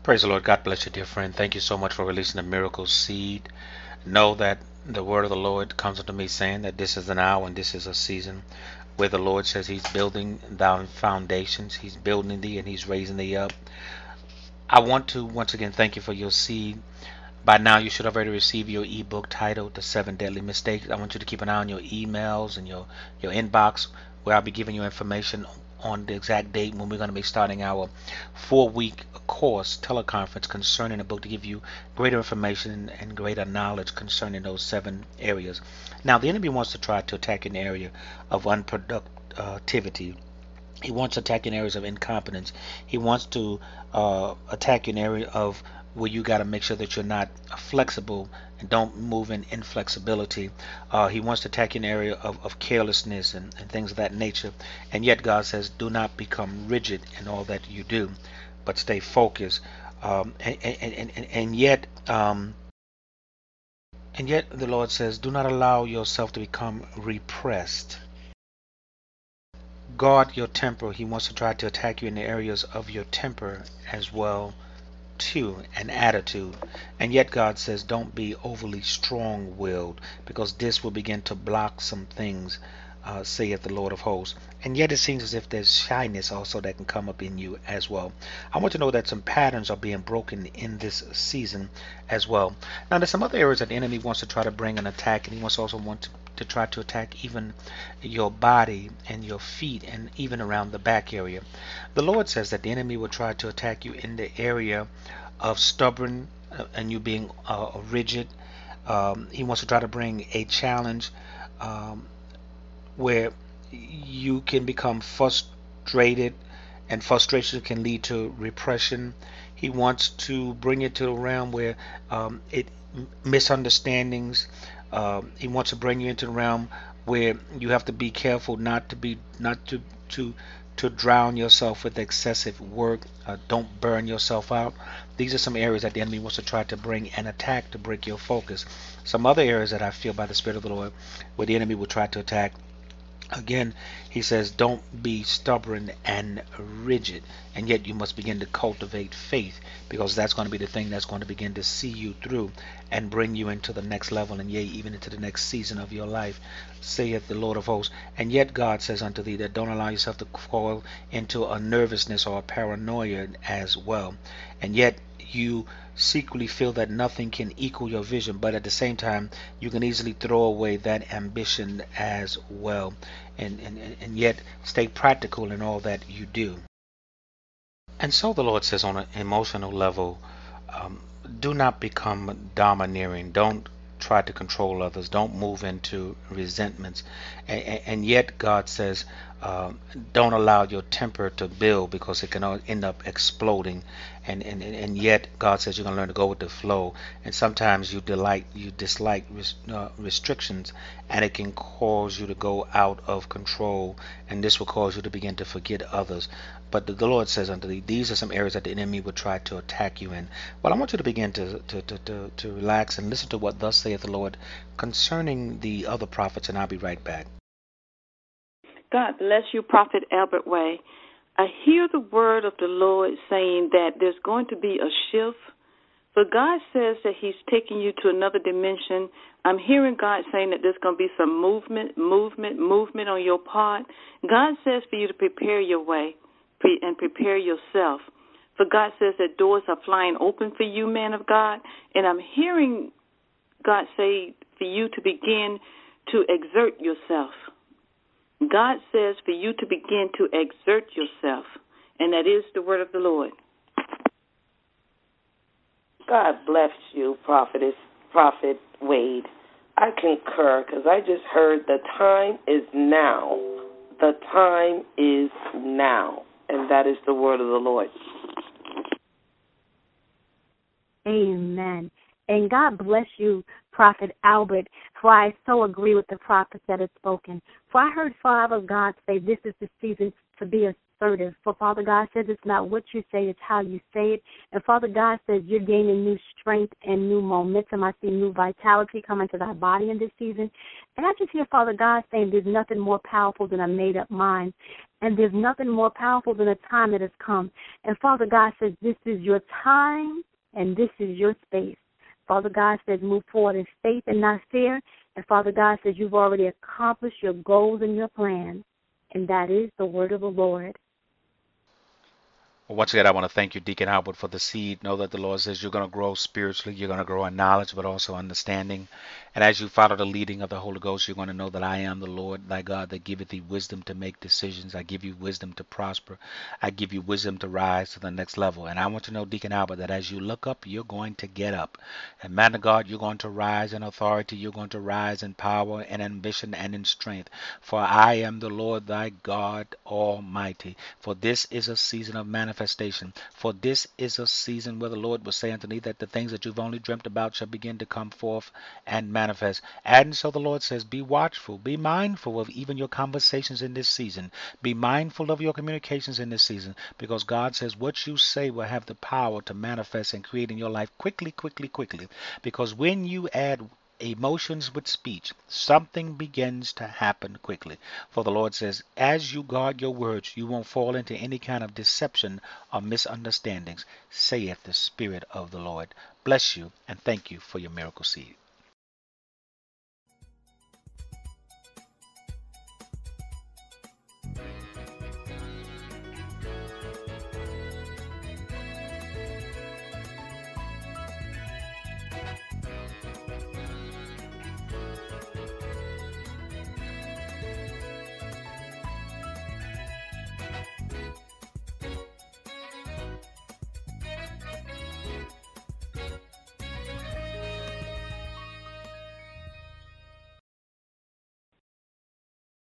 Praise the Lord. God bless you, dear friend. Thank you so much for releasing the miracle seed. Know that the word of the Lord comes unto me saying that this is an hour and this is a season where the Lord says He's building down foundations. He's building thee and He's raising thee up. I want to once again thank you for your seed. By now, you should have already received your ebook titled The Seven Deadly Mistakes. I want you to keep an eye on your emails and your inbox, where I'll be giving you information on the exact date when we're going to be starting our 4-week course teleconference concerning the book to give you greater information and greater knowledge concerning those 7 areas. Now, the enemy wants to try to attack an area of unproductivity. He wants to attack in areas of incompetence. He wants to attack in area of where you got to make sure that you're not flexible and don't move in inflexibility. He wants to attack in area of carelessness and things of that nature. And yet God says, do not become rigid in all that you do, but stay focused. And yet, the Lord says, do not allow yourself to become repressed. Guard your temper. He wants to try to attack you in the areas of your temper as well too, and attitude. And yet God says don't be overly strong-willed, because this will begin to block some things, saith the Lord of hosts. And yet it seems as if there's shyness also that can come up in you as well. I want to know that some patterns are being broken in this season as well. Now there's some other areas that the enemy wants to try to bring an attack, and he wants also want to try to attack even your body and your feet and even around the back area. The Lord says that the enemy will try to attack you in the area of stubborn and you being rigid. He wants to try to bring a challenge um, where you can become frustrated, and frustration can lead to repression. He wants to bring it to a realm where it misunderstandings. He wants to bring you into the realm where you have to be careful not to drown yourself with excessive work. Don't burn yourself out. These are some areas that the enemy wants to try to bring an attack to break your focus. Some other areas that I feel by the Spirit of the Lord where the enemy will try to attack. Again, he says, don't be stubborn and rigid, and yet you must begin to cultivate faith, because that's going to be the thing that's going to begin to see you through and bring you into the next level, and yea, even into the next season of your life, saith the Lord of hosts. And yet God says unto thee that don't allow yourself to fall into a nervousness or a paranoia as well. And yet you secretly feel that nothing can equal your vision, but at the same time you can easily throw away that ambition as well, and yet stay practical in all that you do. And so the Lord says on an emotional level, um, do not become domineering. Don't try to control others. Don't move into resentments. And yet God says, um, don't allow your temper to build, because it can end up exploding. And yet God says you're going to learn to go with the flow. And sometimes you dislike restrictions, and it can cause you to go out of control. And this will cause you to begin to forget others. But the Lord says unto thee, these are some areas that the enemy would try to attack you in. Well, I want you to begin to relax and listen to what thus saith the Lord concerning the other prophets, and I'll be right back. God bless you, Prophet Albert Way. I hear the word of the Lord saying that there's going to be a shift. But God says that He's taking you to another dimension. I'm hearing God saying that there's going to be some movement on your part. God says for you to prepare your way and prepare yourself. For God says that doors are flying open for you, man of God. And I'm hearing God say for you to begin to exert yourself. God says for you to begin to exert yourself. And that is the word of the Lord. God bless you, Prophet Wade. I concur, because I just heard the time is now. The time is now. And that is the word of the Lord. Amen. And God bless you, Prophet Albert, for I so agree with the prophets that have spoken. For I heard Father God say this is the season to be a assertive. For Father God says it's not what you say, it's how you say it. And Father God says you're gaining new strength and new momentum. I see new vitality coming to thy body in this season. And I just hear Father God saying there's nothing more powerful than a made-up mind. And there's nothing more powerful than a time that has come. And Father God says this is your time and this is your space. Father God says move forward in faith and not fear. And Father God says you've already accomplished your goals and your plans. And that is the word of the Lord. Well, once again, I want to thank you, Deacon Albert, for the seed. Know that the Lord says you're going to grow spiritually. You're going to grow in knowledge, but also understanding. And as you follow the leading of the Holy Ghost, you're going to know that I am the Lord, thy God, that giveth thee wisdom to make decisions. I give you wisdom to prosper. I give you wisdom to rise to the next level. And I want to know, Deacon Albert, that as you look up, you're going to get up. And man of God, you're going to rise in authority. You're going to rise in power and ambition and in strength. For I am the Lord, thy God Almighty. For this is a season of manifestation. For this is a season where the Lord will say unto thee that the things that you've only dreamt about shall begin to come forth and manifest. And so the Lord says, be watchful, be mindful of even your conversations in this season. Be mindful of your communications in this season, because God says what you say will have the power to manifest and create in your life quickly, quickly, quickly. Because when you add emotions with speech, something begins to happen quickly. For the Lord says, as you guard your words, you won't fall into any kind of deception or misunderstandings, saith the Spirit of the Lord. Bless you and thank you for your miracle seed.